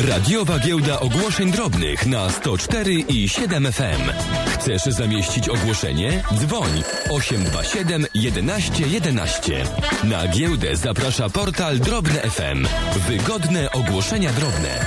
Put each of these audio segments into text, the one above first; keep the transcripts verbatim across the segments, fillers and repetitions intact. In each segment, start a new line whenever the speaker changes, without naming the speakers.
Radiowa Giełda Ogłoszeń Drobnych na sto cztery i siedem F M. Chcesz zamieścić ogłoszenie? Dzwoń osiem dwa siedem jedenaście jedenaście. Na giełdę zaprasza portal Drobne F M. Wygodne ogłoszenia drobne.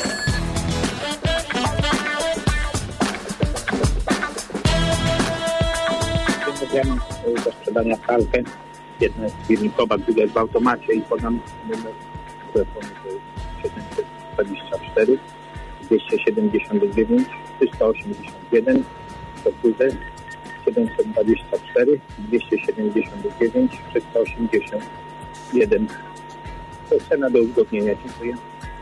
Ja mam do sprzedania pralkę. Jedna z firmy Kobak, druga jest w automacie i podam numer telefonu siedemset dwadzieścia cztery dwieście siedemdziesiąt dziewięć trzysta osiemdziesiąt jeden. Powtórzę siedemset dwadzieścia cztery dwieście siedemdziesiąt dziewięć trzysta osiemdziesiąt jeden. To cena do uzgodnienia. Dziękuję.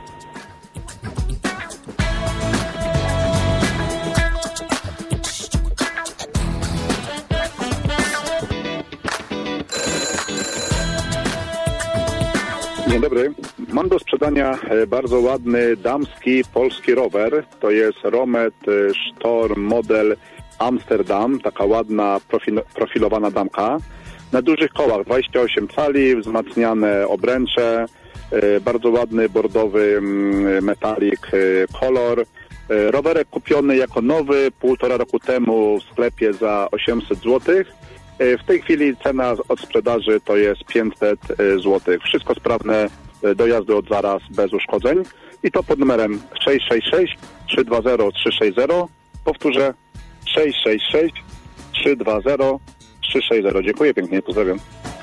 Dzień dobry. Mam do sprzedania bardzo ładny damski polski rower. To jest Romet Storm model Amsterdam. Taka ładna profil- profilowana damka. Na dużych kołach dwadzieścia osiem cali, wzmacniane obręcze. Bardzo ładny bordowy metalik kolor. Rowerek kupiony jako nowy półtora roku temu w sklepie za osiemset złotych. W tej chwili cena od sprzedaży to jest pięćset złotych. Wszystko sprawne do jazdy od zaraz, bez uszkodzeń. I to pod numerem sześć sześć sześć trzy dwa zero trzy sześć zero. Powtórzę sześć sześć sześć trzy dwa zero trzy sześć zero. Dziękuję pięknie, pozdrawiam.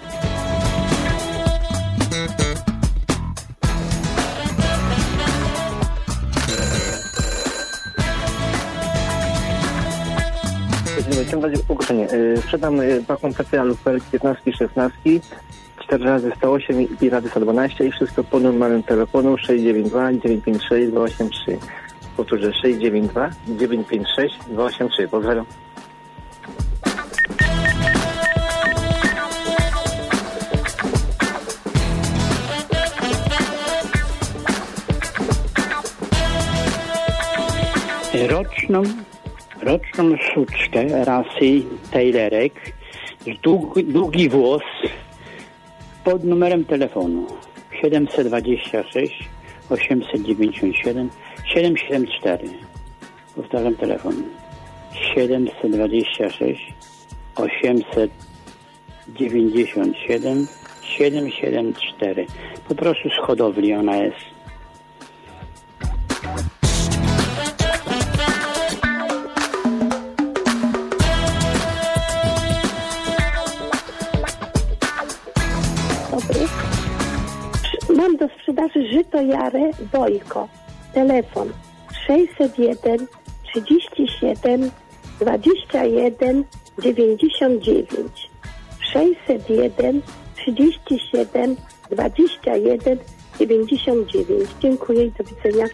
Ciągle ogłoszenie. Sprzedam dwa komplety Alufel piętnaście szesnaście, cztery razy sto osiem i pięć razy sto dwanaście i wszystko pod numerem telefonu sześć dziewięć dwa dziewięć pięć sześć dwa osiem trzy. Powtórzę sześć dziewięć dwa dziewięć pięć sześć dwa osiem trzy. Pozdrawiam.
Roczną roczną szuczkę rasy Taylorek, długi, długi włos pod numerem telefonu siedemset dwadzieścia sześć osiemset dziewięćdziesiąt siedem siedem siedem cztery. Powtarzam telefon siedemset dwadzieścia sześć osiemset dziewięćdziesiąt siedem siedem siedem cztery. Po prostu z hodowli ona jest.
Mam do sprzedaży żyto Jarę Wojko. Telefon sześćset jeden trzydzieści siedem dwadzieścia jeden dziewięćdziesiąt dziewięć. sześćset jeden trzydzieści siedem dwadzieścia jeden dziewięćdziesiąt dziewięć. Dziękuję i do widzenia.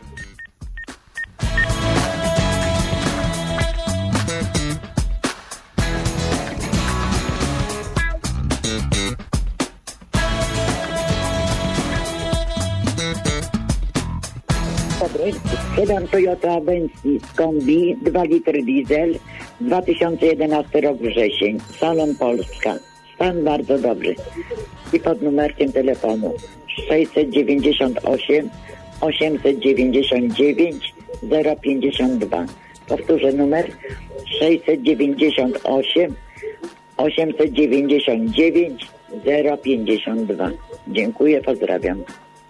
Sprzedam Toyota Avensis kombi, dwa litry diesel, dwa tysiące jedenasty rok wrzesień, Salon Polska. Stan bardzo dobry. I pod numerkiem telefonu sześćset dziewięćdziesiąt osiem osiemset dziewięćdziesiąt dziewięć zero pięćdziesiąt dwa. Powtórzę numer sześćset dziewięćdziesiąt osiem osiemset dziewięćdziesiąt dziewięć zero pięćdziesiąt dwa. Dziękuję, pozdrawiam.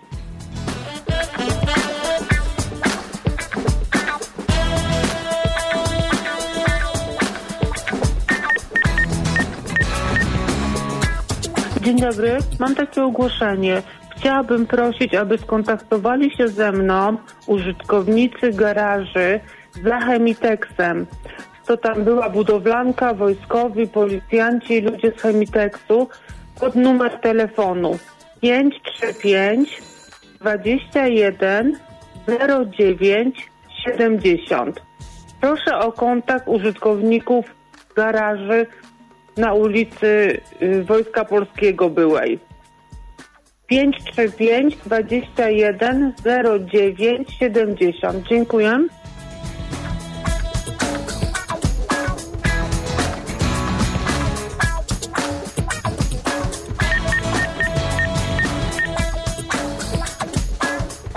Dzień dobry, mam takie ogłoszenie. Chciałabym prosić, aby skontaktowali się ze mną użytkownicy garaży za Chemitexem. To tam była budowlanka, wojskowi, policjanci, ludzie z Chemitexu pod numer telefonu pięć trzy pięć dwadzieścia jeden zero dziewięć siedemdziesiąt. Proszę o kontakt użytkowników garaży na ulicy Wojska Polskiego byłej. pięć trzy pięć dwadzieścia jeden zero dziewięć siedemdziesiąt. Dziękuję.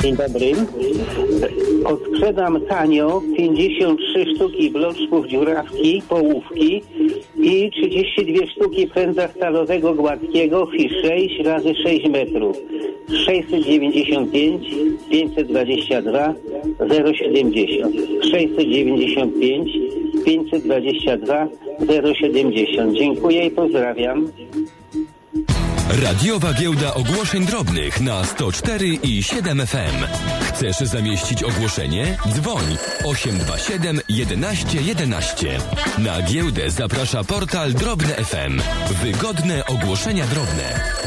Dzień dobry. Odsprzedam tanio pięćdziesiąt trzy sztuki bloczków dziurawki, połówki i trzydzieści dwie sztuki prędza stalowego gładkiego F I sześć razy sześć metrów. sześćset dziewięćdziesiąt pięć pięćset dwadzieścia dwa zero siedemdziesiąt. sześćset dziewięćdziesiąt pięć pięćset dwadzieścia dwa zero siedemdziesiąt. Dziękuję i pozdrawiam.
Radiowa Giełda Ogłoszeń Drobnych na sto cztery i siedem F M. Chcesz zamieścić ogłoszenie? Dzwoń osiem dwa siedem jedenaście jedenaście. Na giełdę zaprasza portal Drobne F M. Wygodne ogłoszenia drobne.